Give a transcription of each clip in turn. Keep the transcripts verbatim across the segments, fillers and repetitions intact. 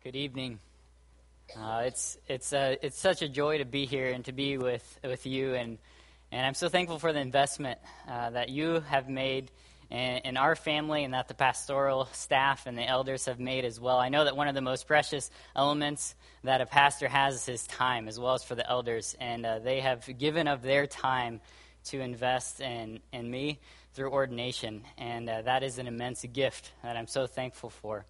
Good evening. Uh, it's it's uh, it's such a joy to be here and to be with with you, and and I'm so thankful for the investment uh, that you have made in, in our family, and that the pastoral staff and the elders have made as well. I know that one of the most precious elements that a pastor has is his time, as well as for the elders, and uh, they have given of their time to invest in in me through ordination, and uh, that is an immense gift that I'm so thankful for.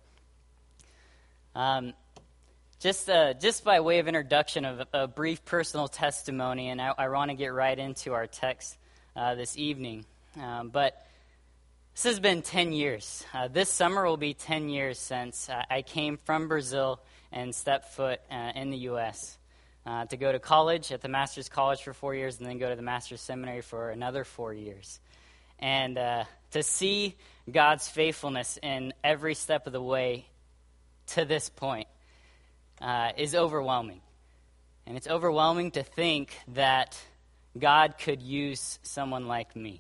Um, just uh, just by way of introduction of a brief personal testimony, and I, I want to get right into our text uh, this evening. Um, but this has been ten years. Uh, this summer will be ten years since uh, I came from Brazil and stepped foot uh, in the U S uh, to go to college at the Master's College for four years and then go to the Master's Seminary for another four years. And uh, to see God's faithfulness in every step of the way to this point uh, is overwhelming. And it's overwhelming to think that God could use someone like me.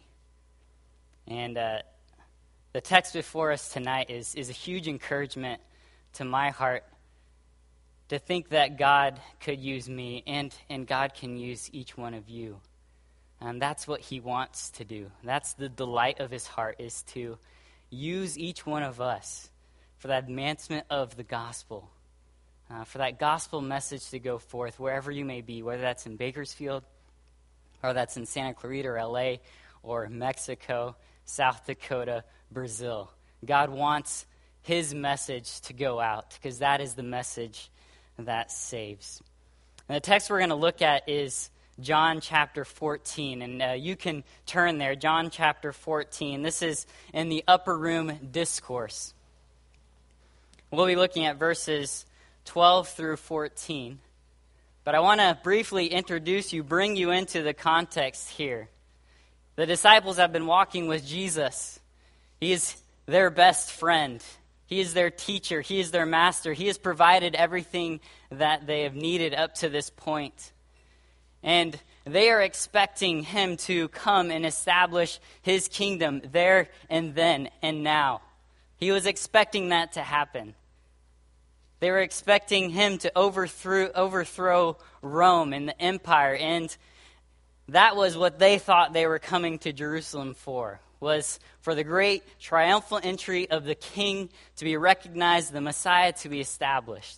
And uh, the text before us tonight is, is a huge encouragement to my heart to think that God could use me, and, and God can use each one of you. And that's what he wants to do. That's the delight of his heart, is to use each one of us for that advancement of the gospel, uh, for that gospel message to go forth wherever you may be, whether that's in Bakersfield, or that's in Santa Clarita or L A, or Mexico, South Dakota, Brazil. God wants his message to go out, because that is the message that saves. And the text we're going to look at is John chapter fourteen, and uh, you can turn there, John chapter fourteen. This is in the upper room discourse. We'll be looking at verses twelve through fourteen. But I want to briefly introduce you, bring you into the context here. The disciples have been walking with Jesus. He is their best friend. He is their teacher. He is their master. He has provided everything that they have needed up to this point. And they are expecting him to come and establish his kingdom there and then and now. He was expecting that to happen. They were expecting him to overthrow, overthrow Rome and the empire, and that was what they thought they were coming to Jerusalem for, was for the great triumphal entry of the king to be recognized, the Messiah to be established.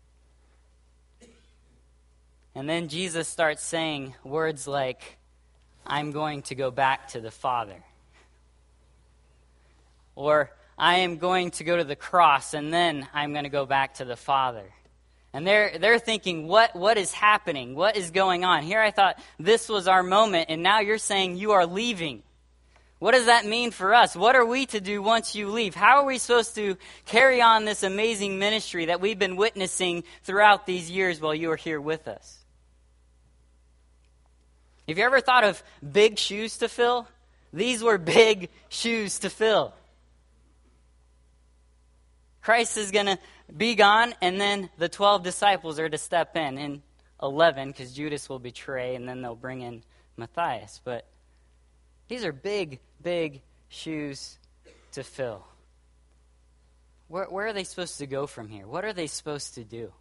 And then Jesus starts saying words like, "I'm going to go back to the Father." Or, "I am going to go to the cross, and then I'm going to go back to the Father." And they're they're thinking, what what is happening? What is going on? Here I thought this was our moment, and now you're saying you are leaving. What does that mean for us? What are we to do once you leave? How are we supposed to carry on this amazing ministry that we've been witnessing throughout these years while you are here with us? Have you ever thought of big shoes to fill? These were big shoes to fill. Christ is going to be gone, and then the twelve disciples are to step in, and eleven, because Judas will betray, and then they'll bring in Matthias. But these are big, big shoes to fill. Where, where are they supposed to go from here? What are they supposed to do?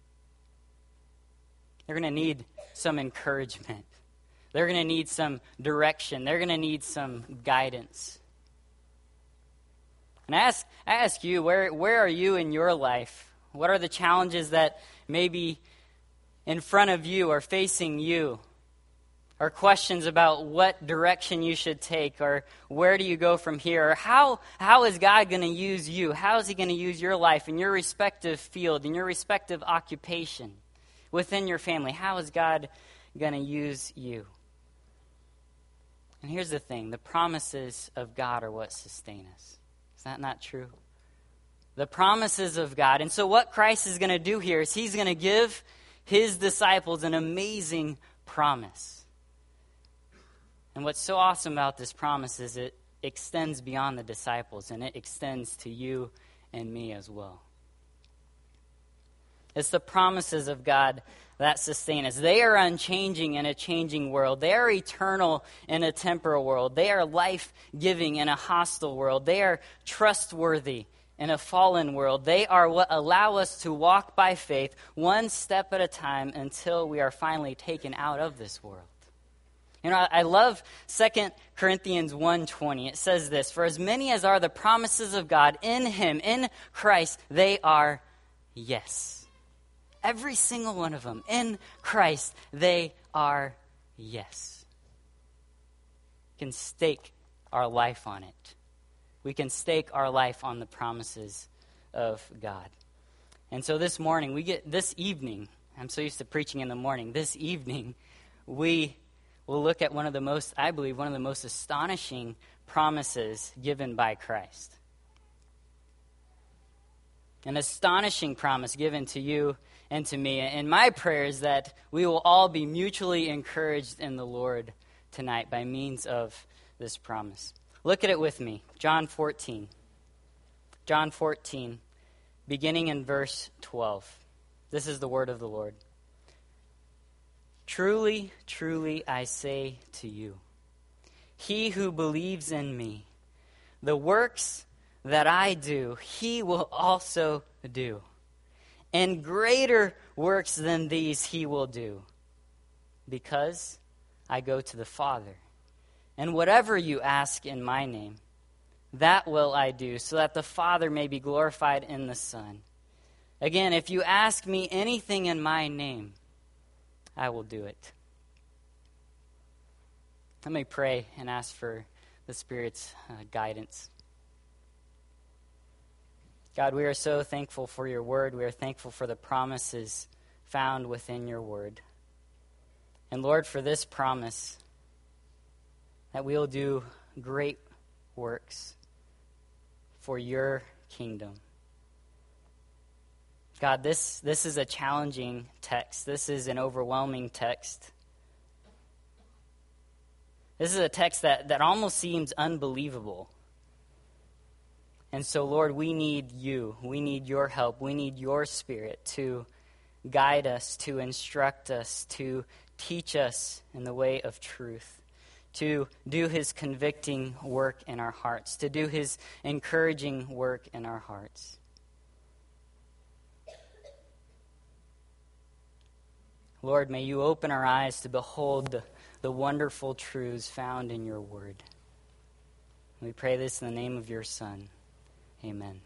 They're going to need some encouragement. They're going to need some direction. They're going to need some guidance. And I ask, I ask you, where, where are you in your life? What are the challenges that maybe in front of you or facing you? Or questions about what direction you should take, or where do you go from here? Or how, how is God going to use you? How is he going to use your life in your respective field, in your respective occupation, within your family? How is God going to use you? And here's the thing, the promises of God are what sustain us. Is that not true? The promises of God. And so what Christ is going to do here is he's going to give his disciples an amazing promise. And what's so awesome about this promise is it extends beyond the disciples, and it extends to you and me as well. It's the promises of God that sustain us. They are unchanging in a changing world. They are eternal in a temporal world. They are life-giving in a hostile world. They are trustworthy in a fallen world. They are what allow us to walk by faith one step at a time until we are finally taken out of this world. You know, I, I love Second Corinthians one twenty. It says this, "For as many as are the promises of God in him, in Christ, they are yes." Every single one of them, in Christ, they are yes. We can stake our life on it. We can stake our life on the promises of God. And so this morning, we get, this evening, I'm so used to preaching in the morning, this evening, we will look at one of the most, I believe, one of the most astonishing promises given by Christ. An astonishing promise given to you and to me. And my prayer is that we will all be mutually encouraged in the Lord tonight by means of this promise. Look at it with me. John fourteen. John fourteen, beginning in verse twelve. This is the word of the Lord. "Truly, truly, I say to you, he who believes in me, the works that I do, he will also do. And greater works than these he will do, because I go to the Father. And whatever you ask in my name, that will I do, so that the Father may be glorified in the Son. Again, if you ask me anything in my name, I will do it." Let me pray and ask for the Spirit's uh, guidance. God, we are so thankful for your word. We are thankful for the promises found within your word. And Lord, for this promise that we will do great works for your kingdom. God, this, this is a challenging text. This is an overwhelming text. This is a text that, that almost seems unbelievable. And so, Lord, we need you. We need your help. We need your Spirit to guide us, to instruct us, to teach us in the way of truth, to do his convicting work in our hearts, to do his encouraging work in our hearts. Lord, may you open our eyes to behold the, the wonderful truths found in your word. We pray this in the name of your Son. Amen.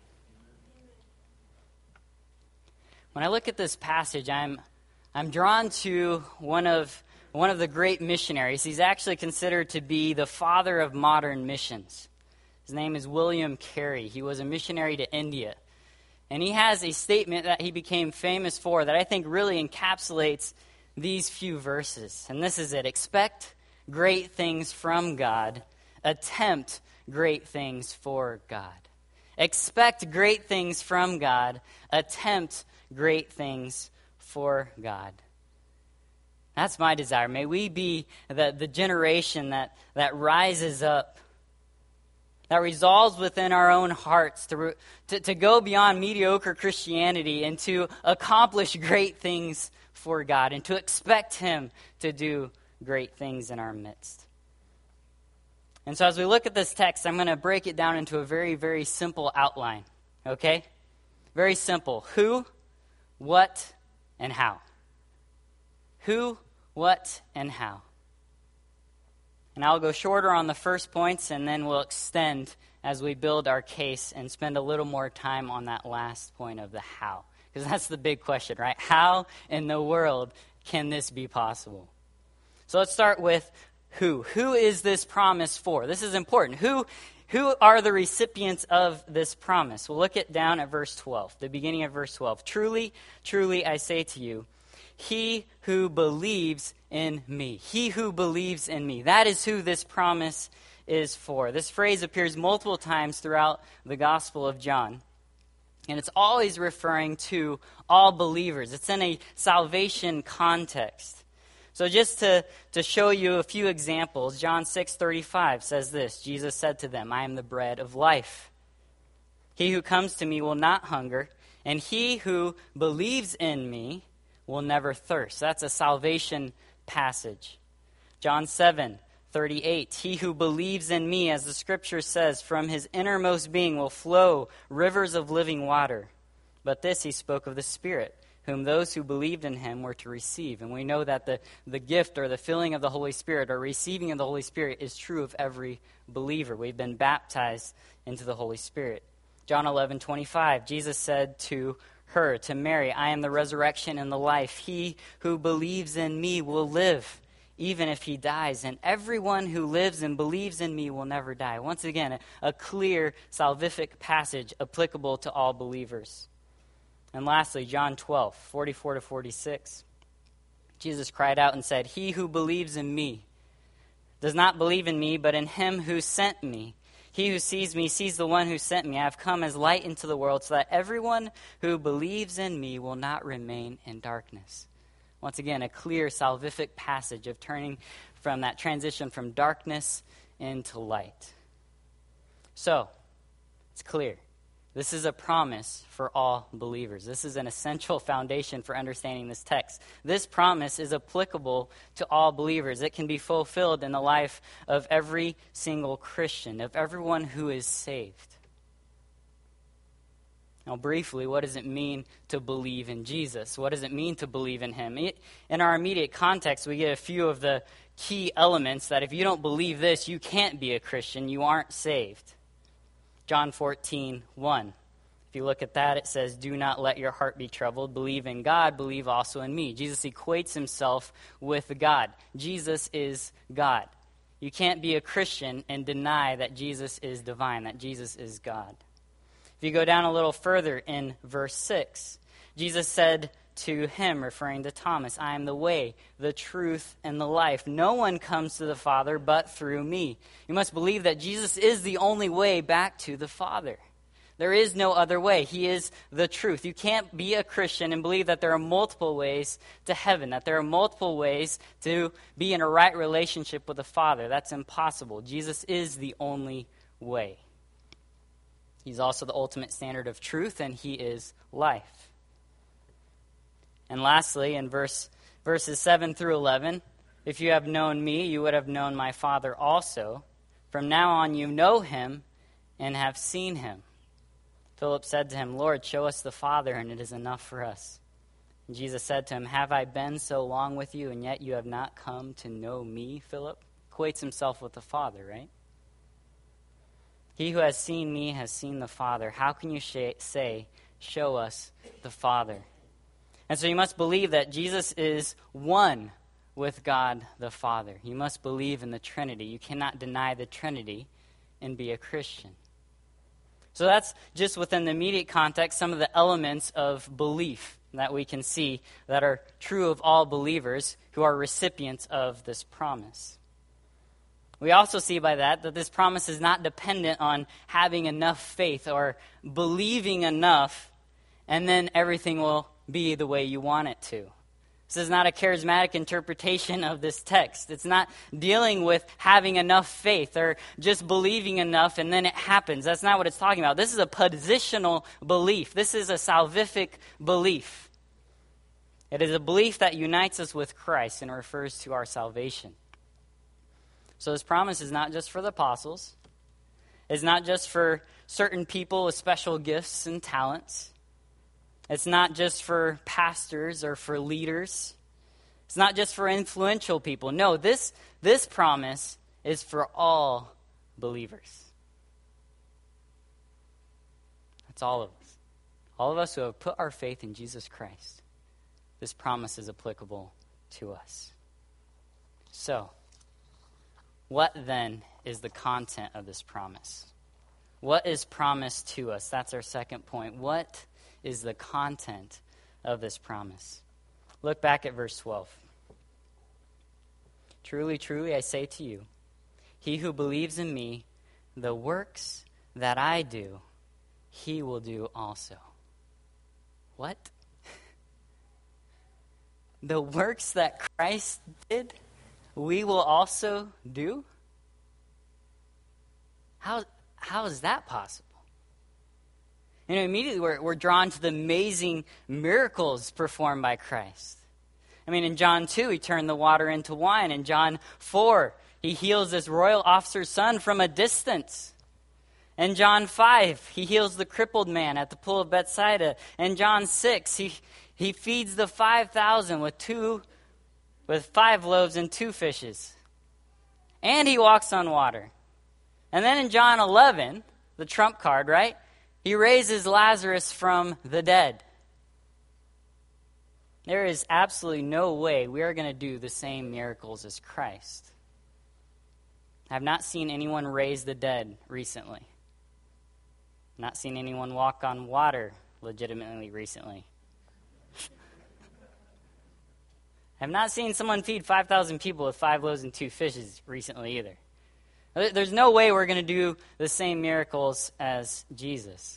When I look at this passage, I'm I'm drawn to one of one of the great missionaries. He's actually considered to be the father of modern missions. His name is William Carey. He was a missionary to India. And he has a statement that he became famous for that I think really encapsulates these few verses. And this is it. Expect great things from God. Attempt great things for God. Expect great things from God. Attempt great things for God. That's my desire. May we be the, the generation that, that rises up, that resolves within our own hearts to, to, to go beyond mediocre Christianity and to accomplish great things for God and to expect him to do great things in our midst. And so as we look at this text, I'm going to break it down into a very, very simple outline, okay? Very simple. Who, what, and how. Who, what, and how. And I'll go shorter on the first points, and then we'll extend as we build our case and spend a little more time on that last point of the how. Because that's the big question, right? How in the world can this be possible? So let's start with who. Who is this promise for? This is important. Who, who are the recipients of this promise? We'll look it down at verse twelve, the beginning of verse twelve. Truly, truly, I say to you, he who believes in me. He who believes in me. That is who this promise is for. This phrase appears multiple times throughout the Gospel of John. And it's always referring to all believers. It's in a salvation context. So just to, to show you a few examples, John six thirty-five says this. Jesus said to them, I am the bread of life. He who comes to me will not hunger, and he who believes in me will never thirst. That's a salvation passage. John seven thirty-eight, he who believes in me, as the scripture says, from his innermost being will flow rivers of living water. But this he spoke of the Spirit, whom those who believed in him were to receive. And we know that the, the gift or the filling of the Holy Spirit or receiving of the Holy Spirit is true of every believer. We've been baptized into the Holy Spirit. John eleven twenty-five, Jesus said to her, to Mary, I am the resurrection and the life. He who believes in me will live, even if he dies. And everyone who lives and believes in me will never die. Once again, a, a clear salvific passage applicable to all believers. And lastly, John twelve, forty-four to forty-six. Jesus cried out and said, he who believes in me does not believe in me, but in him who sent me. He who sees me sees the one who sent me. I have come as light into the world so that everyone who believes in me will not remain in darkness. Once again, a clear salvific passage of turning from that transition from darkness into light. So, it's clear. This is a promise for all believers. This is an essential foundation for understanding this text. This promise is applicable to all believers. It can be fulfilled in the life of every single Christian, of everyone who is saved. Now, briefly, what does it mean to believe in Jesus? What does it mean to believe in him? In our immediate context, we get a few of the key elements that if you don't believe this, you can't be a Christian. You aren't saved. John fourteen, one. If you look at that, it says, do not let your heart be troubled. Believe in God, believe also in me. Jesus equates himself with God. Jesus is God. You can't be a Christian and deny that Jesus is divine, that Jesus is God. If you go down a little further in verse six, Jesus said to him, referring to Thomas, I am the way, the truth, and the life. No one comes to the Father but through me. You must believe that Jesus is the only way back to the Father. There is no other way. He is the truth. You can't be a Christian and believe that there are multiple ways to heaven, that there are multiple ways to be in a right relationship with the Father. That's impossible. Jesus is the only way. He's also the ultimate standard of truth, and he is life. And lastly, in verse verses seven through eleven, if you have known me, you would have known my Father also. From now on you know him and have seen him. Philip said to him, Lord, show us the Father, and it is enough for us. And Jesus said to him, have I been so long with you, and yet you have not come to know me, Philip? Equates himself with the Father, right? He who has seen me has seen the Father. How can you sh- say, show us the Father? And so you must believe that Jesus is one with God the Father. You must believe in the Trinity. You cannot deny the Trinity and be a Christian. So that's just within the immediate context, some of the elements of belief that we can see that are true of all believers who are recipients of this promise. We also see by that that this promise is not dependent on having enough faith or believing enough, and then everything will be the way you want it to. This is not a charismatic interpretation of this text. It's not dealing with having enough faith or just believing enough and then it happens. That's not what it's talking about. This is a positional belief. This is a salvific belief. It is a belief that unites us with Christ and refers to our salvation. So this promise is not just for the apostles. It's not just for certain people with special gifts and talents. It's not just for pastors or for leaders. It's not just for influential people. No, this, this promise is for all believers. That's all of us. All of us who have put our faith in Jesus Christ. This promise is applicable to us. So, what then is the content of this promise? What is promised to us? That's our second point. What is the content of this promise? Look back at verse twelve. Truly, truly, I say to you, he who believes in me, the works that I do, he will do also. What? The works that Christ did, we will also do? How, how is that possible? You know, immediately we're, we're drawn to the amazing miracles performed by Christ. I mean, in John two, he turned the water into wine. In John four, he heals this royal officer's son from a distance. In John five, he heals the crippled man at the pool of Bethsaida. In John six, he, he feeds the five thousand with two, with five loaves and two fishes. And he walks on water. And then in John eleven, the trump card, right? He raises Lazarus from the dead. There is absolutely no way we are going to do the same miracles as Christ. I have not seen anyone raise the dead recently. Not seen anyone walk on water legitimately recently. I have not seen someone feed five thousand people with five loaves and two fishes recently either. There's no way we're going to do the same miracles as Jesus.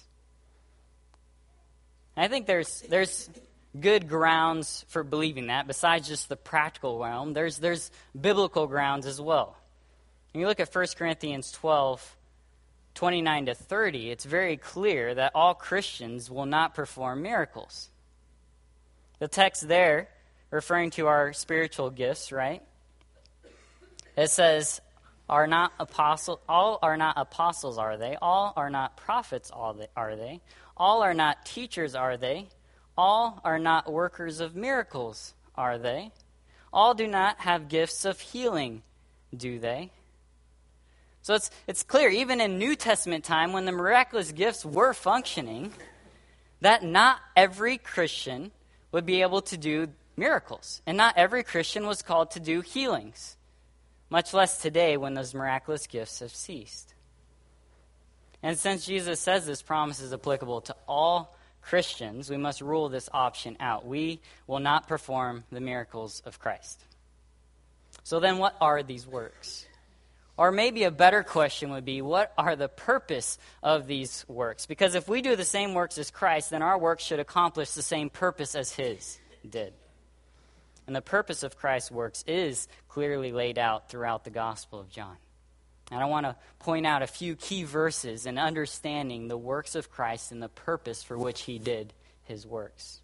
I think there's there's good grounds for believing that. Besides just the practical realm, there's there's biblical grounds as well. When you look at First Corinthians twelve, twenty-nine to thirty, it's very clear that all Christians will not perform miracles. The text there, referring to our spiritual gifts, right? It says, "Are not apostle? All are not apostles, are they? All are not prophets, all they, are they? All are not teachers, are they? All are not workers of miracles, are they? All do not have gifts of healing, do they?" So it's it's clear, even in New Testament time, when the miraculous gifts were functioning, that not every Christian would be able to do miracles. And not every Christian was called to do healings, much less today when those miraculous gifts have ceased. And since Jesus says this promise is applicable to all Christians, we must rule this option out. We will not perform the miracles of Christ. So then what are these works? Or maybe a better question would be, what are the purpose of these works? Because if we do the same works as Christ, then our works should accomplish the same purpose as his did. And the purpose of Christ's works is clearly laid out throughout the Gospel of John. And I want to point out a few key verses in understanding the works of Christ and the purpose for which he did his works.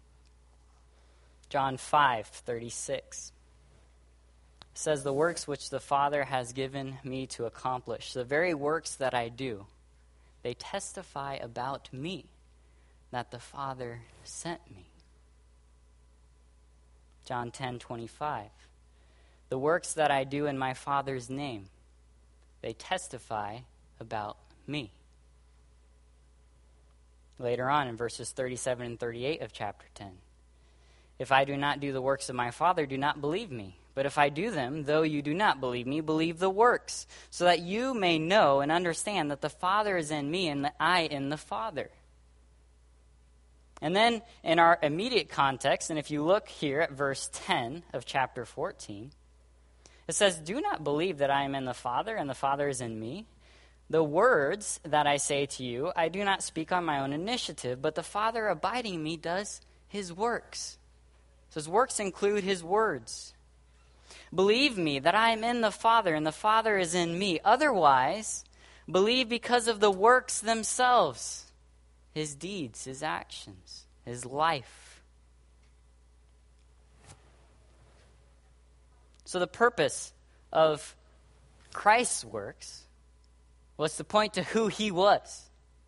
John five thirty-six says, "The works which the Father has given me to accomplish, the very works that I do, they testify about me, that the Father sent me." John ten twenty-five, "The works that I do in my Father's name, they testify about me." Later on in verses thirty-seven and thirty-eight of chapter ten, "If I do not do the works of my Father, do not believe me. But if I do them, though you do not believe me, believe the works, so that you may know and understand that the Father is in me and that I in the Father." And then in our immediate context, and if you look here at verse ten of chapter fourteen, it says, "Do not believe that I am in the Father and the Father is in me. The words that I say to you, I do not speak on my own initiative, but the Father abiding in me does his works." So his works include his words. "Believe me that I am in the Father and the Father is in me. Otherwise, believe because of the works themselves," his deeds, his actions, his life. So the purpose of Christ's works was to point to who he was.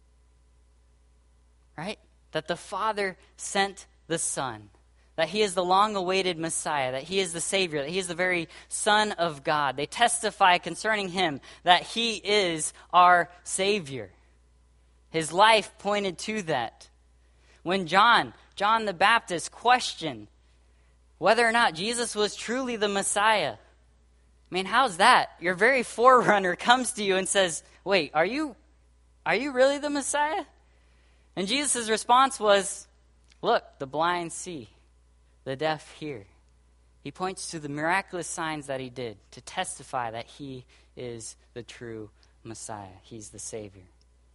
Right? That the Father sent the Son. That he is the long-awaited Messiah, that he is the Savior, that he is the very Son of God. They testify concerning him that he is our Savior. His life pointed to that. When John, John the Baptist, questioned whether or not Jesus was truly the Messiah, I mean, how's that? Your very forerunner comes to you and says, "Wait, are you, are you really the Messiah?" And Jesus' response was, "Look, the blind see. The deaf hear." He points to the miraculous signs that he did to testify that he is the true Messiah. He's the Savior.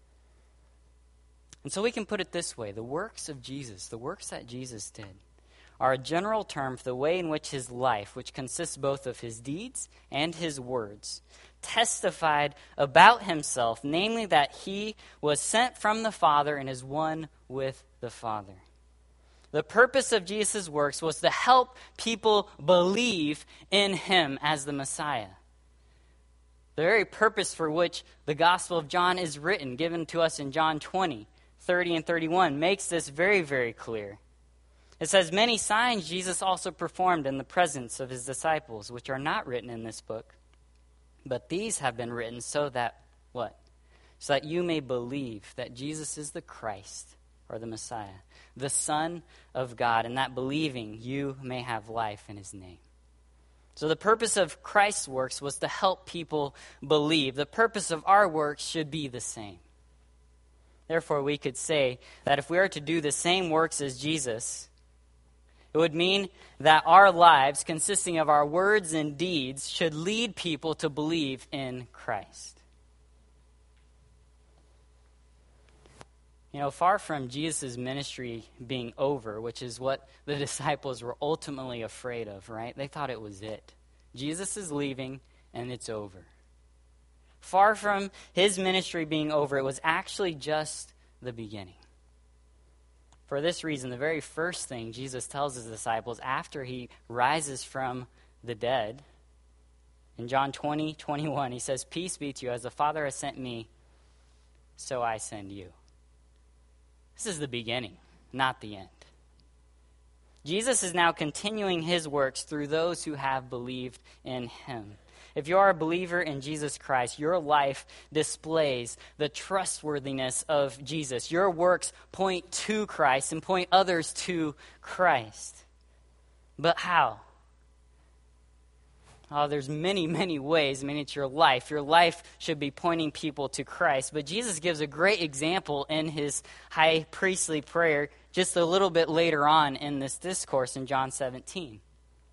And so we can put it this way. The works of Jesus, the works that Jesus did, are a general term for the way in which his life, which consists both of his deeds and his words, testified about himself, namely that he was sent from the Father and is one with the Father. The purpose of Jesus' works was to help people believe in him as the Messiah. The very purpose for which the Gospel of John is written, given to us in John twenty, thirty, and thirty-one, makes this very, very clear. It says, many signs Jesus also performed in the presence of his disciples, which are not written in this book. But these have been written so that, what? So that you may believe that Jesus is the Christ, or the Messiah, the Son of God, and that believing you may have life in his name. So the purpose of Christ's works was to help people believe. The purpose of our works should be the same. Therefore, we could say that if we are to do the same works as Jesus, it would mean that our lives, consisting of our words and deeds, should lead people to believe in Christ. You know, far from Jesus' ministry being over, which is what the disciples were ultimately afraid of, right? They thought it was it. Jesus is leaving, and it's over. Far from his ministry being over, it was actually just the beginning. For this reason, the very first thing Jesus tells his disciples after he rises from the dead, in John twenty, twenty-one, he says, peace be to you, as the Father has sent me, so I send you. This is the beginning, not the end. Jesus is now continuing his works through those who have believed in him. If you are a believer in Jesus Christ, your life displays the trustworthiness of Jesus. Your works point to Christ and point others to Christ. But how? Oh, there's many, many ways. I mean, it's your life. Your life should be pointing people to Christ. But Jesus gives a great example in his high priestly prayer just a little bit later on in this discourse in John seventeen.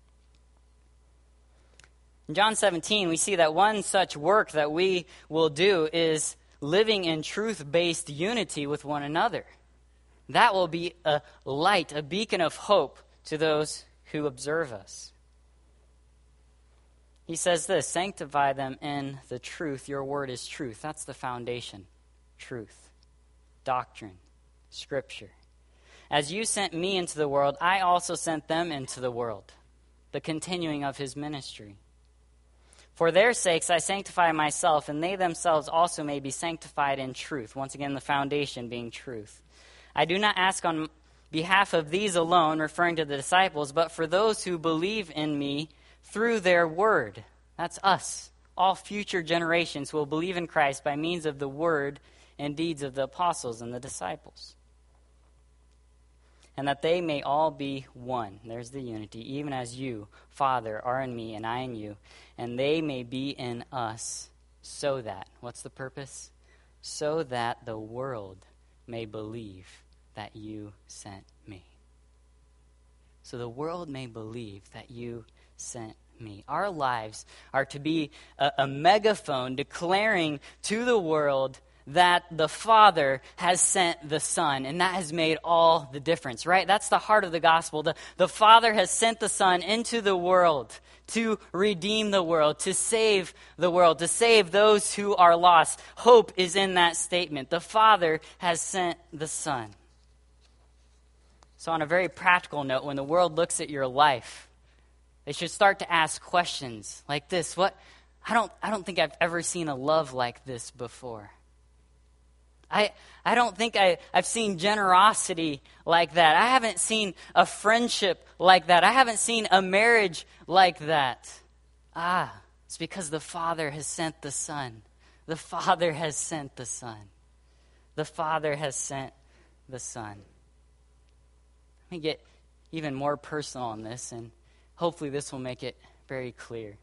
In John seventeen, we see that one such work that we will do is living in truth-based unity with one another. That will be a light, a beacon of hope to those who observe us. He says this, sanctify them in the truth. Your word is truth. That's the foundation. Truth. Doctrine. Scripture. As you sent me into the world, I also sent them into the world. The continuing of his ministry. For their sakes I sanctify myself, and they themselves also may be sanctified in truth. Once again, the foundation being truth. I do not ask on behalf of these alone, referring to the disciples, but for those who believe in me through their word. That's us. All future generations will believe in Christ by means of the word and deeds of the apostles and the disciples. And that they may all be one. There's the unity. Even as you, Father, are in me and I in you. And they may be in us. So that, what's the purpose? So that the world may believe that you sent me. So the world may believe that you sent me. Our lives are to be a, a megaphone declaring to the world that the Father has sent the Son, and that has made all the difference, right? That's the heart of the gospel. The, the Father has sent the Son into the world to redeem the world, to save the world, to save those who are lost. Hope is in that statement. The Father has sent the Son. So on a very practical note, when the world looks at your life, they should start to ask questions like this. What? I don't I don't think I've ever seen a love like this before. I I don't think I, I've seen generosity like that. I haven't seen a friendship like that. I haven't seen a marriage like that. Ah, it's because the Father has sent the Son. The Father has sent the Son. The Father has sent the Son. Let me get even more personal on this, and hopefully this will make it very clear.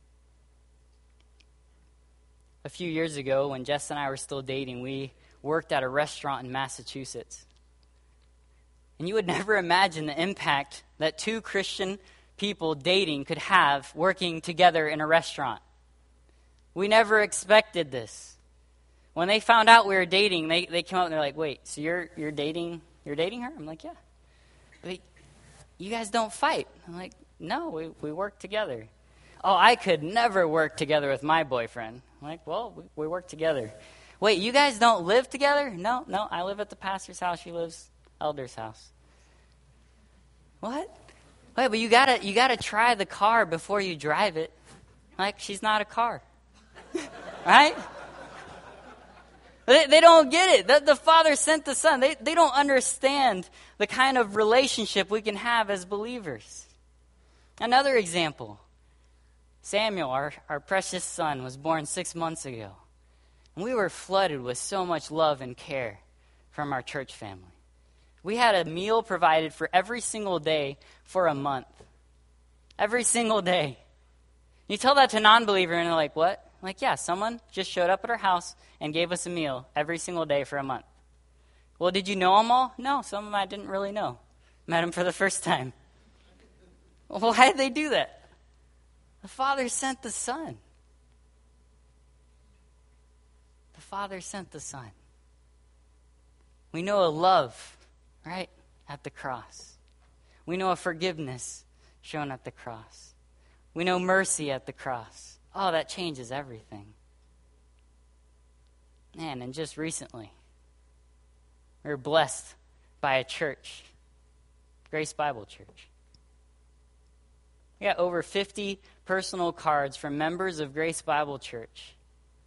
A few years ago, when Jess and I were still dating, we worked at a restaurant in Massachusetts. And you would never imagine the impact that two Christian people dating could have working together in a restaurant. We never expected this. When they found out we were dating, they, they came up and they're like, wait, so you're you're dating you're dating her? I'm like, yeah. Wait, you guys don't fight. I'm like, no, we, we work together. Oh, I could never work together with my boyfriend. I'm like, well, we, we work together. Wait, you guys don't live together? No, no, I live at the pastor's house. She lives elder's house. What? Wait, but you gotta you gotta try the car before you drive it. Like, she's not a car. right? They, they don't get it. The, the Father sent the Son. They, they don't understand the kind of relationship we can have as believers. Another example. Samuel, our, our precious son, was born six months ago. And we were flooded with so much love and care from our church family. We had a meal provided for every single day for a month. Every single day. You tell that to a non-believer and they're like, what? I'm like, yeah, someone just showed up at our house and gave us a meal every single day for a month. Well, did you know them all? No, some of them I didn't really know. Met them for the first time. Well, why did they do that? The Father sent the Son. The Father sent the Son. We know a love, right, at the cross. We know a forgiveness shown at the cross. We know mercy at the cross. Oh, that changes everything. Man, and just recently, we were blessed by a church, Grace Bible Church. We got over fifty personal cards from members of Grace Bible Church.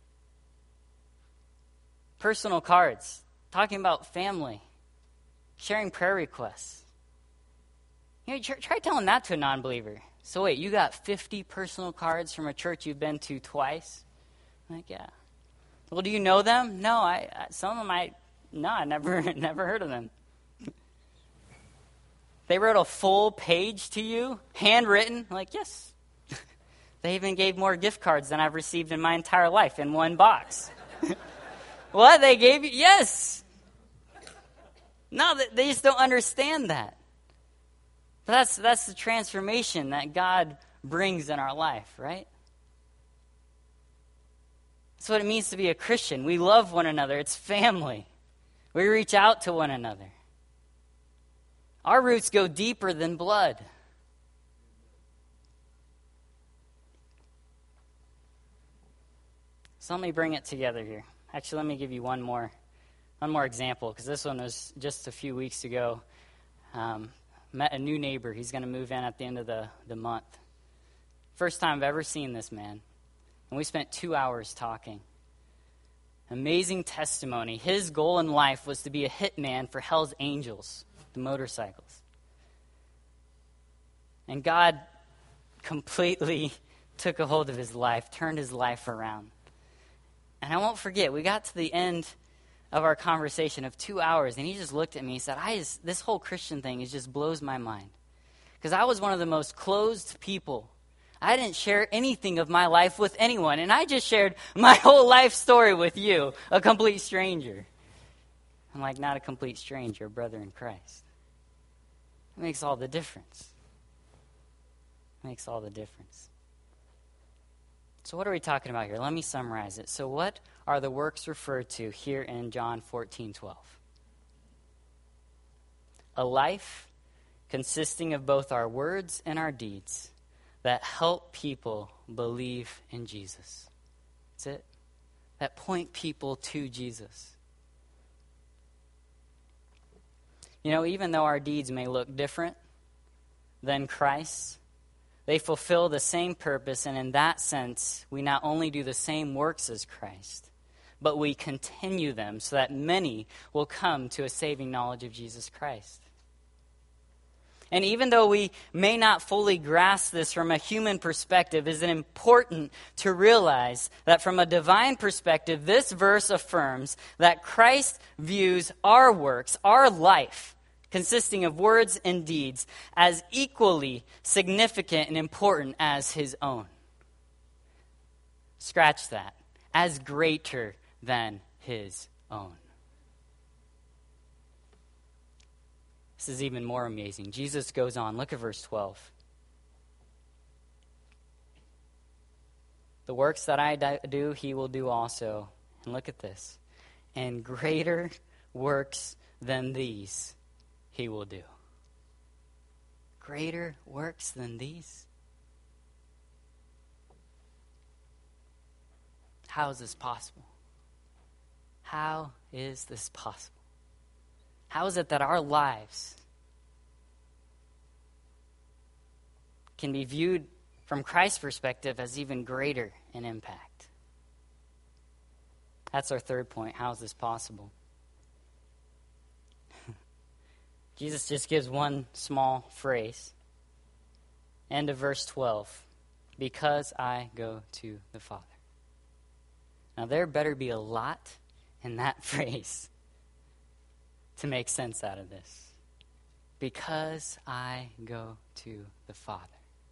Personal cards, talking about family, sharing prayer requests. You know, try telling that to a non-believer. So wait, you got fifty personal cards from a church you've been to twice? I'm like, yeah. Well, do you know them? No, I, I some of them I, no, I never, never heard of them. They wrote a full page to you, handwritten. I'm like, yes. They even gave more gift cards than I've received in my entire life in one box. What? They gave you? Yes. No, they just don't understand that. But that's that's the transformation that God brings in our life, right? That's what it means to be a Christian. We love one another. It's family. We reach out to one another. Our roots go deeper than blood. So let me bring it together here. Actually, let me give you one more, one more example, because this one was just a few weeks ago. Um, met a new neighbor. He's going to move in at the end of the, the month. First time I've ever seen this man. And we spent two hours talking. Amazing testimony. His goal in life was to be a hitman for Hell's Angels, the motorcycles. And God completely took a hold of his life, turned his life around. And I won't forget, we got to the end of our conversation of two hours, and he just looked at me and said, I just, this whole Christian thing is just blows my mind. Because I was one of the most closed people. I didn't share anything of my life with anyone, and I just shared my whole life story with you, a complete stranger. I'm like, not a complete stranger, a brother in Christ. It makes all the difference. It makes all the difference. So what are we talking about here? Let me summarize it. So what are the works referred to here in John fourteen twelve? A life consisting of both our words and our deeds that help people believe in Jesus. That's it. That point people to Jesus. You know, even though our deeds may look different than Christ's, they fulfill the same purpose, and in that sense, we not only do the same works as Christ, but we continue them so that many will come to a saving knowledge of Jesus Christ. And even though we may not fully grasp this from a human perspective, is it important to realize that from a divine perspective, this verse affirms that Christ views our works, our life, consisting of words and deeds, as equally significant and important as his own. Scratch that. As greater than his own. This is even more amazing. Jesus goes on. Look at verse twelve. The works that I do, he will do also. And look at this. And greater works than these he will do. Greater works than these? How is this possible? How is this possible? How is it that our lives can be viewed from Christ's perspective as even greater in impact? That's our third point. How is this possible? Jesus just gives one small phrase. End of verse twelve. Because I go to the Father. Now there better be a lot in that phrase to make sense out of this. Because I go to the Father.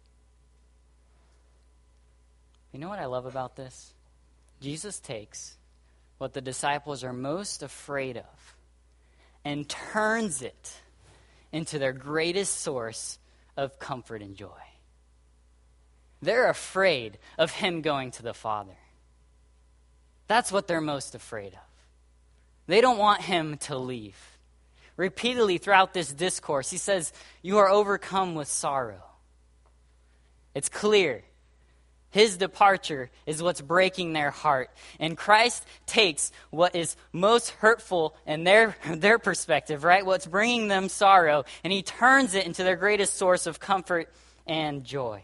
You know what I love about this? Jesus takes what the disciples are most afraid of and turns it into their greatest source of comfort and joy. They're afraid of him going to the Father. That's what they're most afraid of. They don't want him to leave. Repeatedly throughout this discourse, he says, you are overcome with sorrow. It's clear. His departure is what's breaking their heart. And Christ takes what is most hurtful in their, their perspective, right? What's bringing them sorrow, and he turns it into their greatest source of comfort and joy.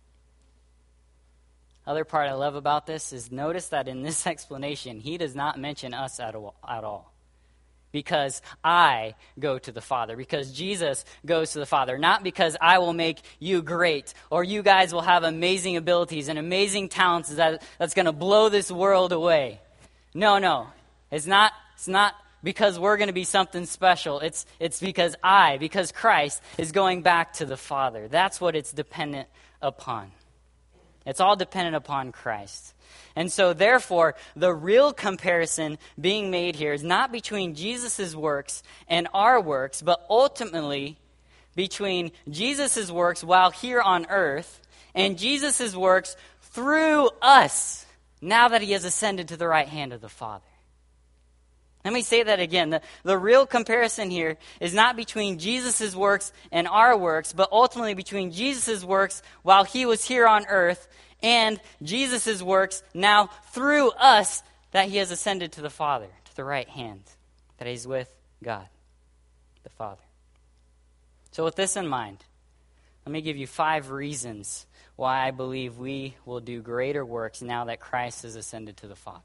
Other part I love about this is notice that in this explanation, he does not mention us at all. At all. Because I go to the Father. Because Jesus goes to the Father. Not because I will make you great. Or you guys will have amazing abilities and amazing talents that, that's going to blow this world away. No, no. It's not, it's not because we're going to be something special. It's, it's because I, because Christ is going back to the Father. That's what it's dependent upon. It's all dependent upon Christ. And so, therefore, the real comparison being made here is not between Jesus' works and our works, but ultimately between Jesus' works while here on earth and Jesus' works through us now that he has ascended to the right hand of the Father. Let me say that again. The, the real comparison here is not between Jesus' works and our works, but ultimately between Jesus' works while he was here on earth and Jesus' works now through us that he has ascended to the Father, to the right hand, that he's with God, the Father. So with this in mind, let me give you five reasons why I believe we will do greater works now that Christ has ascended to the Father.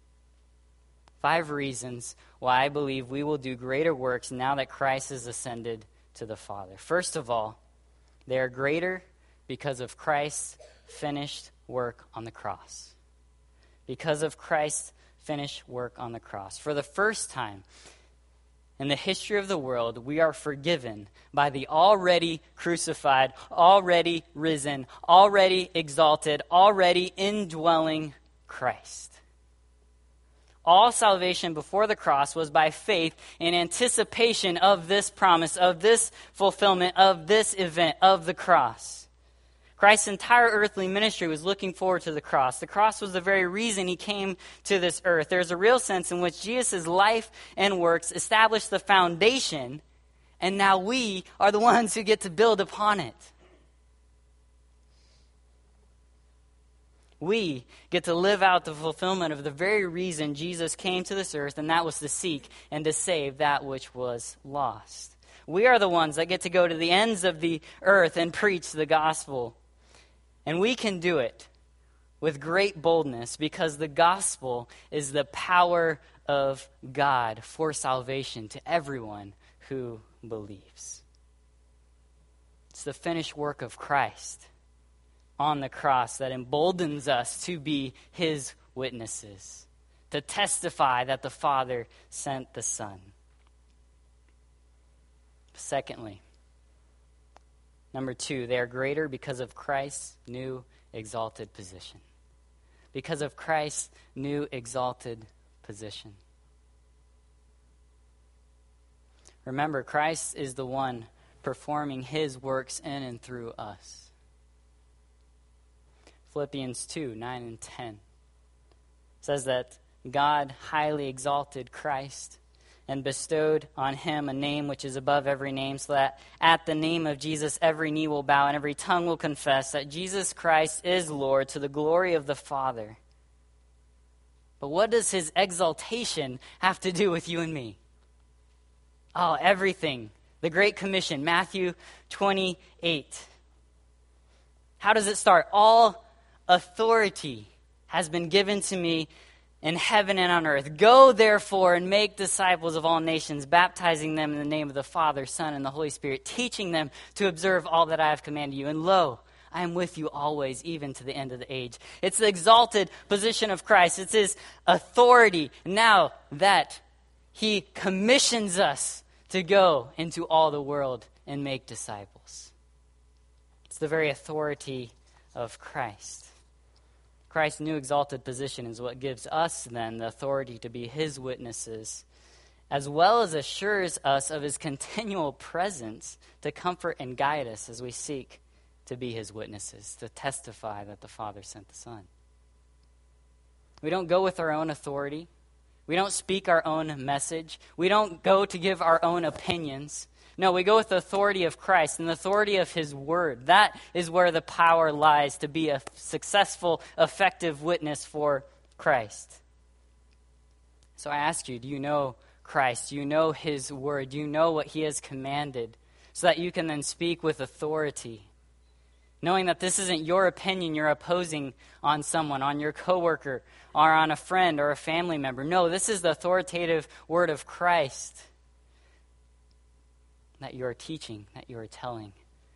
Five reasons why I believe we will do greater works now that Christ has ascended to the Father. First of all, they are greater because of Christ's finished work on the cross. Because of Christ's finished work on the cross. For the first time in the history of the world, we are forgiven by the already crucified, already risen, already exalted, already indwelling Christ. All salvation before the cross was by faith in anticipation of this promise, of this fulfillment, of this event, of the cross. Christ's entire earthly ministry was looking forward to the cross. The cross was the very reason he came to this earth. There's a real sense in which Jesus' life and works established the foundation, and now we are the ones who get to build upon it. We get to live out the fulfillment of the very reason Jesus came to this earth, and that was to seek and to save that which was lost. We are the ones that get to go to the ends of the earth and preach the gospel. And we can do it with great boldness because the gospel is the power of God for salvation to everyone who believes. It's the finished work of Christ on the cross that emboldens us to be his witnesses, to testify that the Father sent the Son. Secondly, number two, they are greater because of Christ's new exalted position. Because of Christ's new exalted position. Remember, Christ is the one performing his works in and through us. Philippians two, nine and ten says that God highly exalted Christ and bestowed on him a name which is above every name, so that at the name of Jesus every knee will bow and every tongue will confess that Jesus Christ is Lord, to the glory of the Father. But what does his exaltation have to do with you and me? Oh, everything. The Great Commission, Matthew twenty-eight. How does it start? All authority has been given to me in heaven and on earth. Go, therefore, and make disciples of all nations, baptizing them in the name of the Father, Son, and the Holy Spirit, teaching them to observe all that I have commanded you. And lo, I am with you always, even to the end of the age. It's the exalted position of Christ. It's his authority now that he commissions us to go into all the world and make disciples. It's the very authority of Christ. Christ's new exalted position is what gives us then the authority to be his witnesses, as well as assures us of his continual presence to comfort and guide us as we seek to be his witnesses, to testify that the Father sent the Son. We don't go with our own authority. We don't speak our own message. We don't go to give our own opinions. No, we go with the authority of Christ and the authority of his word. That is where the power lies to be a successful, effective witness for Christ. So I ask you, do you know Christ? Do you know his word? Do you know what he has commanded so that you can then speak with authority? Knowing that this isn't your opinion you're opposing on someone, on your coworker, or on a friend or a family member. No, this is the authoritative word of Christ that you are teaching, that you are telling.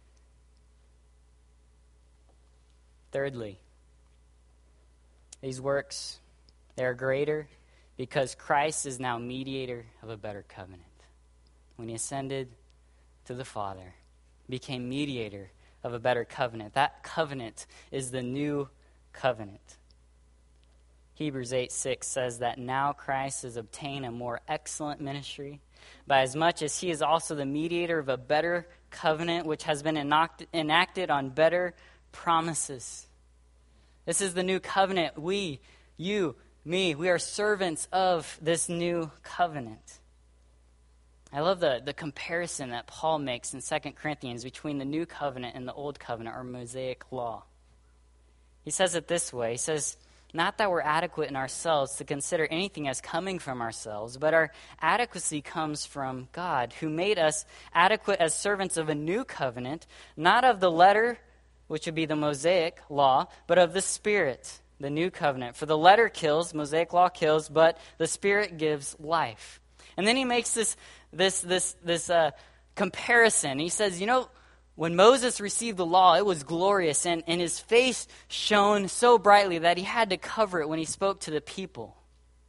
Thirdly, these works, they are greater because Christ is now mediator of a better covenant. When he ascended to the Father, became mediator of a better covenant. That covenant is the new covenant. Hebrews eight six says that now Christ has obtained a more excellent ministry, by as much as he is also the mediator of a better covenant, which has been enact- enacted on better promises. This is the new covenant. We, you, me, we are servants of this new covenant. I love the, the comparison that Paul makes in Second Corinthians between the new covenant and the old covenant, or Mosaic law. He says it this way. He says, not that we're adequate in ourselves to consider anything as coming from ourselves, but our adequacy comes from God, who made us adequate as servants of a new covenant, not of the letter, which would be the Mosaic law, but of the Spirit, the new covenant. For the letter kills, Mosaic law kills, but the Spirit gives life. And then he makes this this this this uh, comparison. He says, you know, when Moses received the law, it was glorious, and, and his face shone so brightly that he had to cover it when he spoke to the people.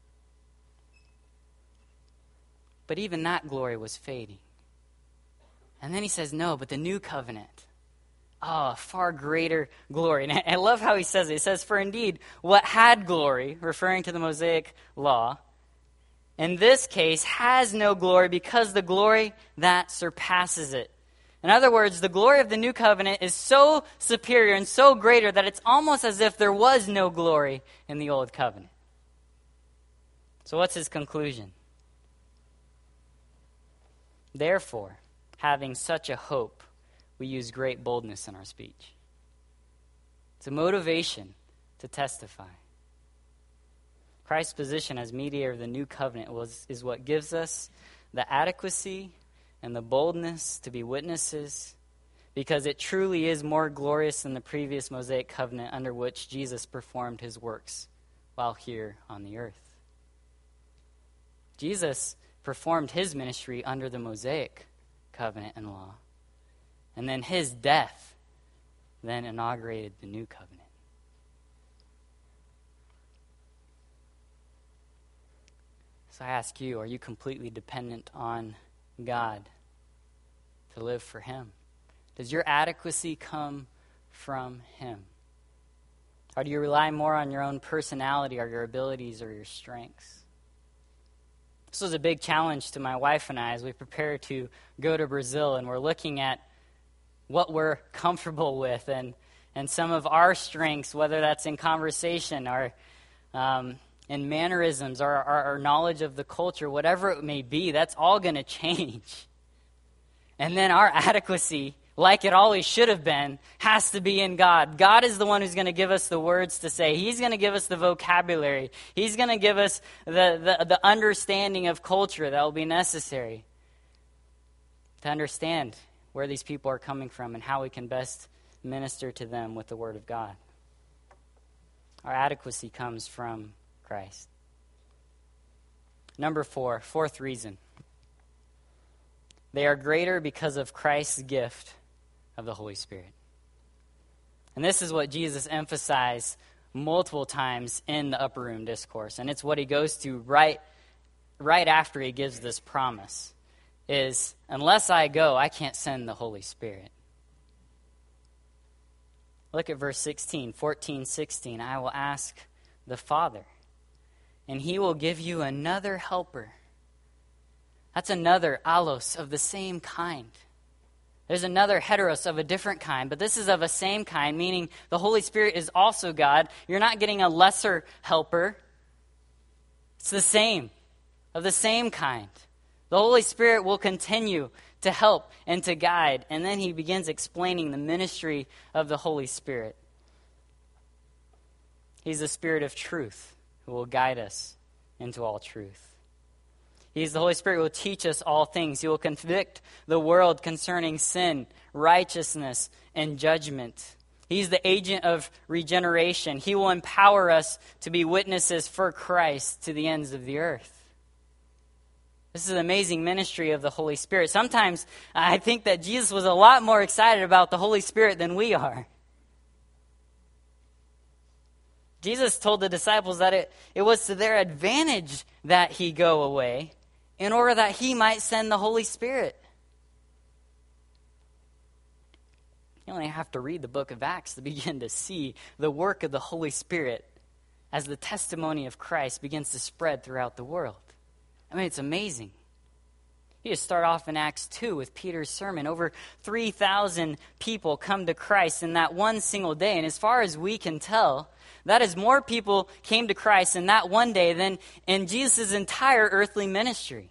But even that glory was fading. And then he says, no, but the new covenant, oh, far greater glory. And I, I love how he says it. He says, for indeed, what had glory, referring to the Mosaic law, in this case has no glory because the glory that surpasses it. In other words, the glory of the new covenant is so superior and so greater that it's almost as if there was no glory in the old covenant. So what's his conclusion? Therefore, having such a hope, we use great boldness in our speech. It's a motivation to testify. Christ's position as mediator of the new covenant was is what gives us the adequacy and the boldness to be witnesses, because it truly is more glorious than the previous Mosaic covenant under which Jesus performed his works while here on the earth. Jesus performed his ministry under the Mosaic covenant and law, and then his death then inaugurated the new covenant. So I ask you, are you completely dependent on God to live for him? Does your adequacy come from him? Or do you rely more on your own personality or your abilities or your strengths? This was a big challenge to my wife and I as we prepare to go to Brazil, and we're looking at what we're comfortable with and, and some of our strengths, whether that's in conversation or um, in mannerisms or our, our knowledge of the culture, whatever it may be, that's all going to change. And then our adequacy, like it always should have been, has to be in God. God is the one who's going to give us the words to say. He's going to give us the vocabulary. He's going to give us the, the, the understanding of culture that will be necessary to understand where these people are coming from and how we can best minister to them with the Word of God. Our adequacy comes from Christ. Number four, fourth reason. They are greater because of Christ's gift of the Holy Spirit. And this is what Jesus emphasized multiple times in the upper room discourse. And it's what he goes to right, right after he gives this promise. Is, unless I go, I can't send the Holy Spirit. Look at verse sixteen, fourteen, sixteen. I will ask the Father, and he will give you another helper. That's another allos of the same kind. There's another heteros of a different kind, but this is of a same kind, meaning the Holy Spirit is also God. You're not getting a lesser helper. It's the same, of the same kind. The Holy Spirit will continue to help and to guide. And then he begins explaining the ministry of the Holy Spirit. He's the Spirit of truth who will guide us into all truth. He's the Holy Spirit who will teach us all things. He will convict the world concerning sin, righteousness, and judgment. He's the agent of regeneration. He will empower us to be witnesses for Christ to the ends of the earth. This is an amazing ministry of the Holy Spirit. Sometimes I think that Jesus was a lot more excited about the Holy Spirit than we are. Jesus told the disciples that it, it was to their advantage that he go away in order that he might send the Holy Spirit. You only have to read the book of Acts to begin to see the work of the Holy Spirit as the testimony of Christ begins to spread throughout the world. I mean, it's amazing. You just start off in Acts two with Peter's sermon. Over three thousand people come to Christ in that one single day. And as far as we can tell, that is more people came to Christ in that one day than in Jesus' entire earthly ministry.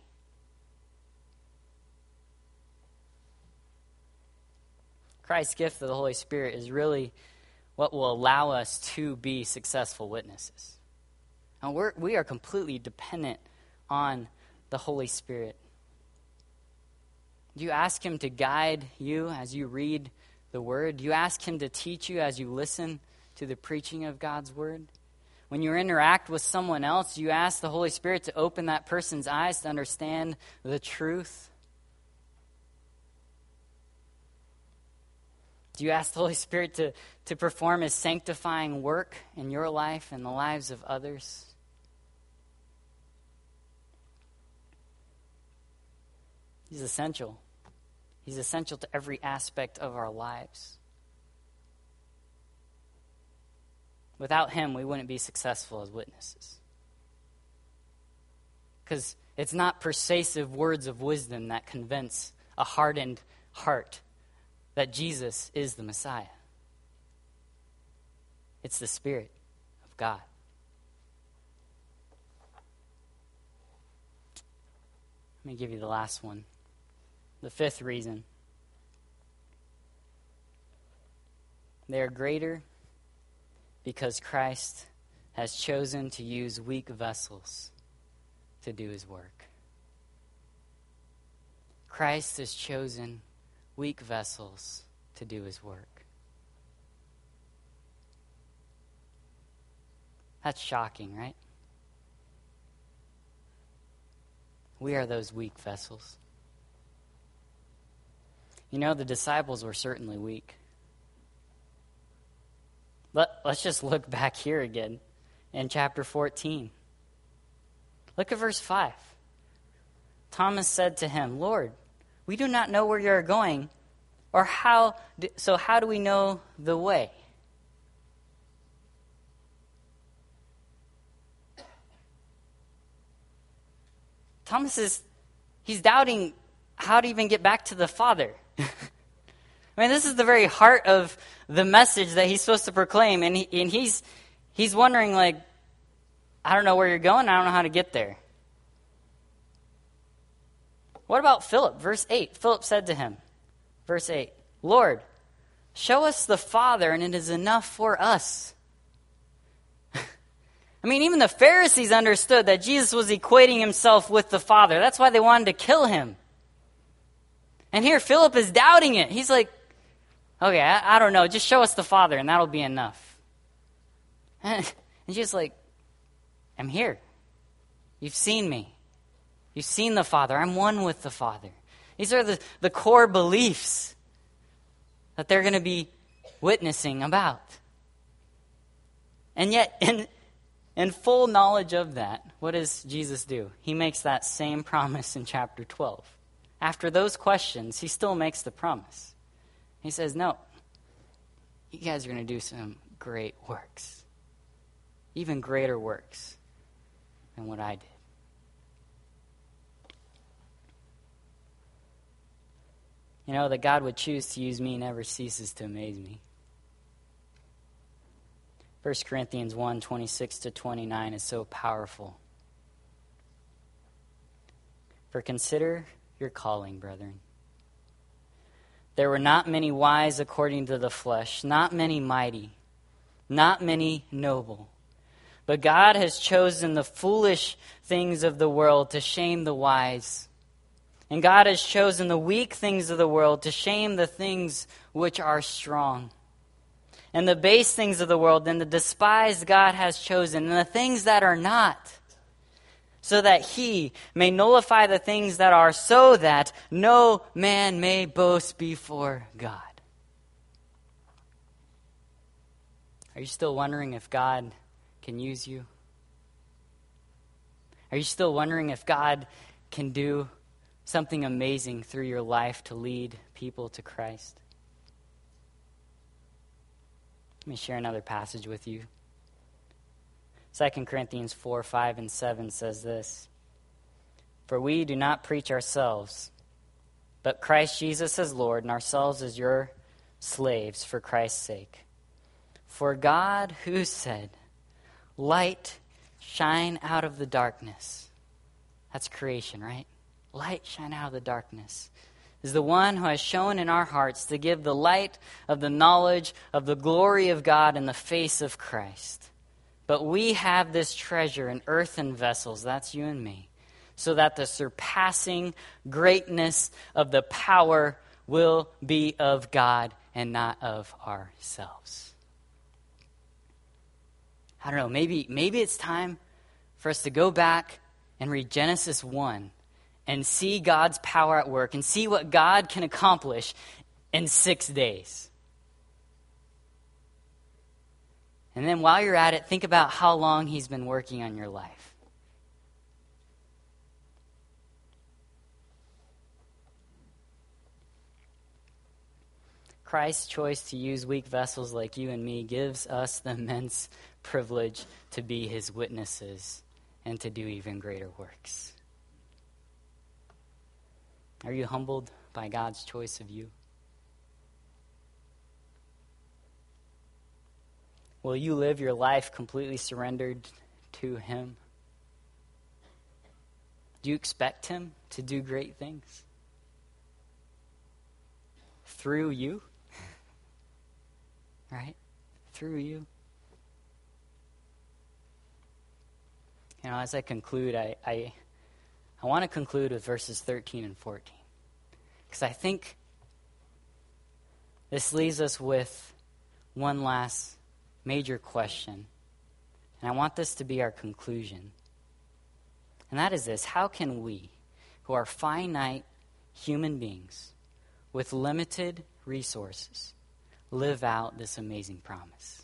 Christ's gift of the Holy Spirit is really what will allow us to be successful witnesses. And we're, we are completely dependent on the Holy Spirit. Do you ask him to guide you as you read the Word? Do you ask him to teach you as you listen to the preaching of God's Word? When you interact with someone else, do you ask the Holy Spirit to open that person's eyes to understand the truth? Do you ask the Holy Spirit to, to perform his sanctifying work in your life and the lives of others? He's essential. He's essential to every aspect of our lives. Without him, we wouldn't be successful as witnesses. Because it's not persuasive words of wisdom that convince a hardened heart that Jesus is the Messiah. It's the Spirit of God. Let me give you the last one. The fifth reason. They are greater because Christ has chosen to use weak vessels to do his work. Christ has chosen weak vessels to do his work. That's shocking, right? We are those weak vessels. You know, the disciples were certainly weak. Let, let's just look back here again in chapter fourteen. Look at verse five. Thomas said to him, Lord, we do not know where you are going, or how, do, so how do we know the way? Thomas is, he's doubting how to even get back to the Father. I mean, this is the very heart of the message that he's supposed to proclaim, and, he, and he's he's wondering, like, I don't know where you're going, I don't know how to get there. What about Philip? Verse eight. Philip said to him, verse eight, Lord, show us the Father, and it is enough for us. I mean, even the Pharisees understood that Jesus was equating himself with the Father. That's why they wanted to kill him. And here Philip is doubting it. He's like, okay, I, I don't know. Just show us the Father, and that'll be enough. And, and Jesus like, I'm here. You've seen me. You've seen the Father. I'm one with the Father. These are the, the core beliefs that they're going to be witnessing about. And yet, in, in full knowledge of that, what does Jesus do? He makes that same promise in chapter twelve. After those questions, he still makes the promise. He says, no, you guys are going to do some great works. Even greater works than what I did. You know, that God would choose to use me never ceases to amaze me. First Corinthians one, twenty-six to twenty-nine is so powerful. For consider your calling, brethren. There were not many wise according to the flesh, not many mighty, not many noble. But God has chosen the foolish things of the world to shame the wise. And God has chosen the weak things of the world to shame the things which are strong. And the base things of the world and the despised God has chosen, and the things that are not, so that he may nullify the things that are, so that no man may boast before God. Are you still wondering if God can use you? Are you still wondering if God can do something amazing through your life to lead people to Christ? Let me share another passage with you. Second Corinthians four, five, and seven says this. For we do not preach ourselves, but Christ Jesus as Lord, and ourselves as your slaves for Christ's sake. For God, who said, light shine out of the darkness. That's creation, right? Light shine out of the darkness. Is the one who has shown in our hearts to give the light of the knowledge of the glory of God in the face of Christ. But we have this treasure in earthen vessels, that's you and me, so that the surpassing greatness of the power will be of God and not of ourselves. I don't know, maybe, maybe it's time for us to go back and read Genesis one and see God's power at work and see what God can accomplish in six days. And then while you're at it, think about how long he's been working on your life. Christ's choice to use weak vessels like you and me gives us the immense privilege to be his witnesses and to do even greater works. Are you humbled by God's choice of you? Will you live your life completely surrendered to him? Do you expect him to do great things through you? Right? Through you. You know, as I conclude, I, I, I want to conclude with verses thirteen and fourteen. Because I think this leaves us with one last major question. And I want this to be our conclusion. And that is this: how can we, who are finite human beings with limited resources, live out this amazing promise?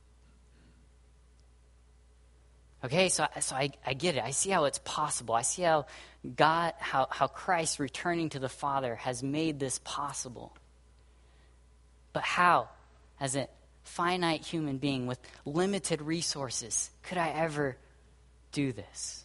Okay, so, so I, I get it. I see how it's possible. I see how God, how, how Christ returning to the Father has made this possible. But how, as a finite human being with limited resources, could I ever do this?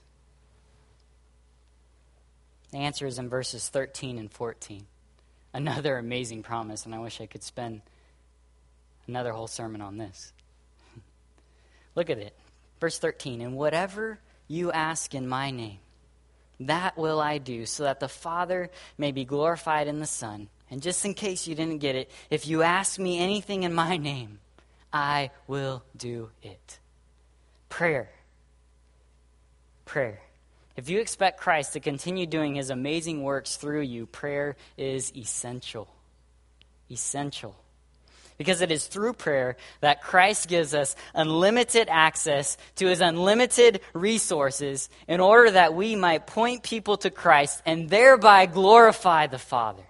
The answer is in verses thirteen and fourteen. Another amazing promise, and I wish I could spend another whole sermon on this. Look at it. Verse thirteen, and whatever you ask in my name, that will I do, so that the Father may be glorified in the Son. And just in case you didn't get it, if you ask me anything in my name, I will do it. Prayer. Prayer. If you expect Christ to continue doing his amazing works through you, prayer is essential. Essential. Because it is through prayer that Christ gives us unlimited access to his unlimited resources in order that we might point people to Christ and thereby glorify the Father.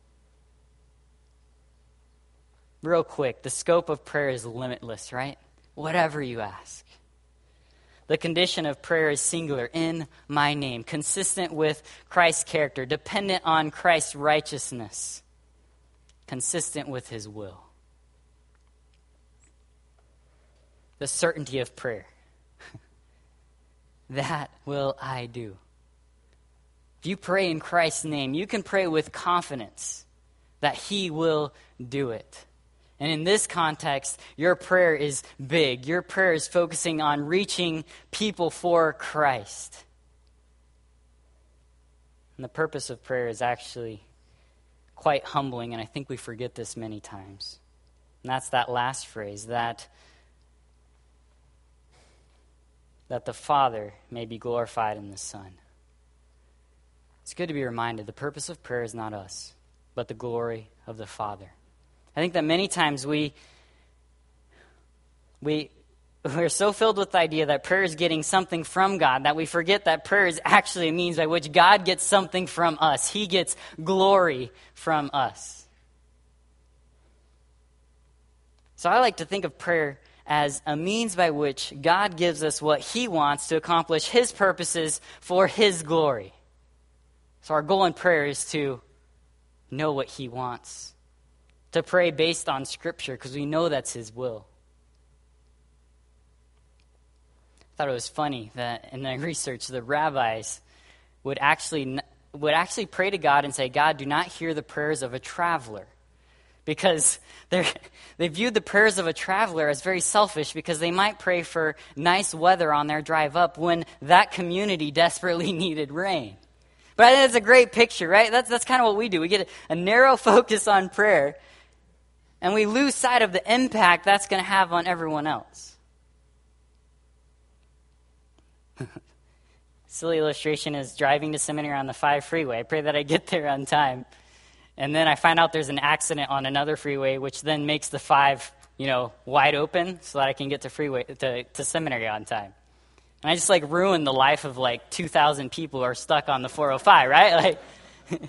Real quick, the scope of prayer is limitless, right? Whatever you ask. The condition of prayer is singular, in my name, consistent with Christ's character, dependent on Christ's righteousness, consistent with his will. The certainty of prayer. That will I do. If you pray in Christ's name, you can pray with confidence that he will do it. And in this context, your prayer is big. Your prayer is focusing on reaching people for Christ. And the purpose of prayer is actually quite humbling, and I think we forget this many times. And that's that last phrase, that, that the Father may be glorified in the Son. It's good to be reminded the purpose of prayer is not us, but the glory of the Father. I think that many times we, we, we're so filled with the idea that prayer is getting something from God that we forget that prayer is actually a means by which God gets something from us. He gets glory from us. So I like to think of prayer as a means by which God gives us what he wants to accomplish his purposes for his glory. So our goal in prayer is to know what he wants. To pray based on Scripture, because we know that's his will. I thought it was funny that in the research, the rabbis would actually would actually pray to God and say, God, do not hear the prayers of a traveler. Because they they viewed the prayers of a traveler as very selfish, because they might pray for nice weather on their drive up when that community desperately needed rain. But I think that's a great picture, right? That's, that's kind of what we do. We get a, a narrow focus on prayer, and we lose sight of the impact that's going to have on everyone else. Silly illustration is driving to seminary on the five freeway. I pray that I get there on time. And then I find out there's an accident on another freeway, which then makes the five, you know, wide open so that I can get to freeway to, to seminary on time. And I just like ruin the life of like two thousand people who are stuck on the four oh five, right? Like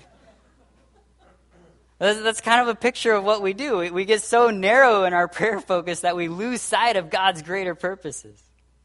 That's kind of a picture of what we do. We get so narrow in our prayer focus that we lose sight of God's greater purposes.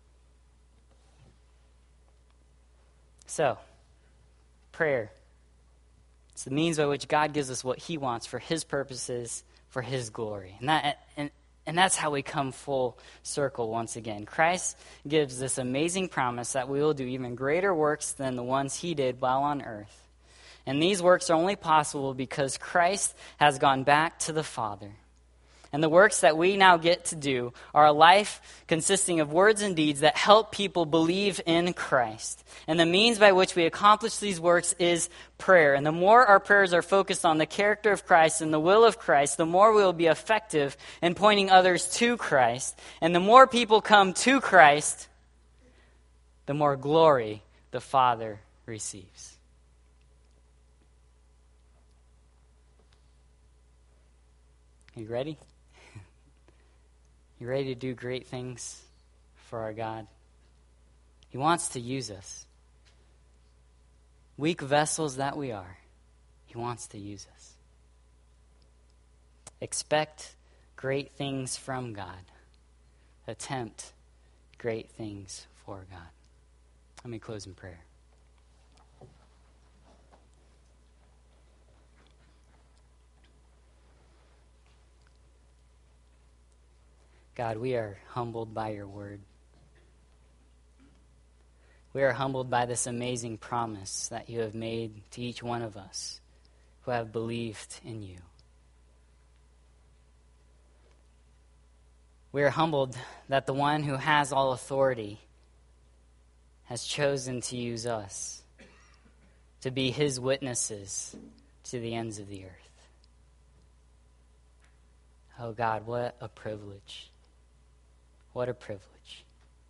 So, prayer. It's the means by which God gives us what he wants for his purposes, for his glory. And that and, and that's how we come full circle once again. Christ gives this amazing promise that we will do even greater works than the ones he did while on earth. And these works are only possible because Christ has gone back to the Father. And the works that we now get to do are a life consisting of words and deeds that help people believe in Christ. And the means by which we accomplish these works is prayer. And the more our prayers are focused on the character of Christ and the will of Christ, the more we will be effective in pointing others to Christ. And the more people come to Christ, the more glory the Father receives. You ready? You ready to do great things for our God? He wants to use us. Weak vessels that we are, he wants to use us. Expect great things from God. Attempt great things for God. Let me close in prayer. God, we are humbled by your word. We are humbled by this amazing promise that you have made to each one of us who have believed in you. We are humbled that the one who has all authority has chosen to use us to be his witnesses to the ends of the earth. Oh God, what a privilege. What a privilege.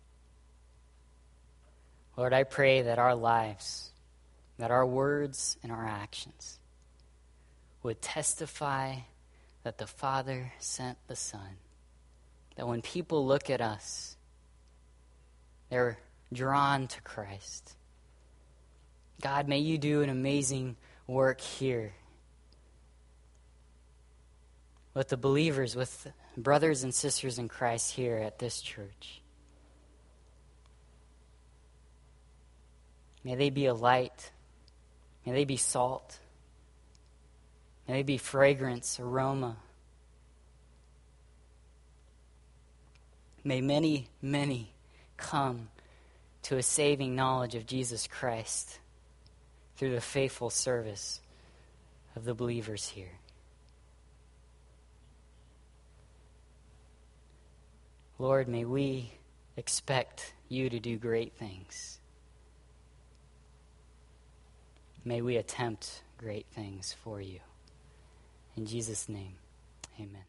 Lord, I pray that our lives, that our words and our actions would testify that the Father sent the Son. That when people look at us, they're drawn to Christ. God, may you do an amazing work here with the believers, with brothers and sisters in Christ here at this church. May they be a light. May they be salt. May they be fragrance, aroma. May many, many come to a saving knowledge of Jesus Christ through the faithful service of the believers here. Lord, may we expect you to do great things. May we attempt great things for you. In Jesus' name, amen.